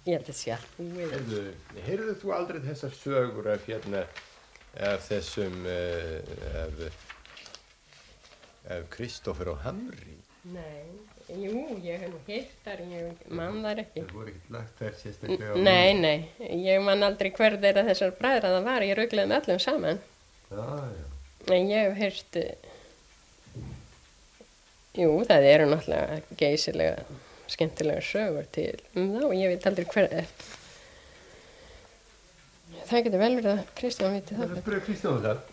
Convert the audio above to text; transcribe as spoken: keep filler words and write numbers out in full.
Ég held að sé að búið. Heyrðu, heyrðu þú aldrei þessar sögur af hérna, af þessum, uh, af, af Kristófer á Hamri? Nei, jú, ég hef nú heyrt þar, ég man þar ekki. Það voru ekkert lagt þær sérstaklega á Nei, nei, ég man aldrei hver þeirra þessar bræðra það var, ég ruglaði með öllum saman. Já, já. En ég hef heyrt, jú, það eru náttúrulega geysilega skemmtilega sögur til um þá, ég veit aldrei hver það. Það getur vel verið að Kristján viti það. Það er spyrja Kristján um það.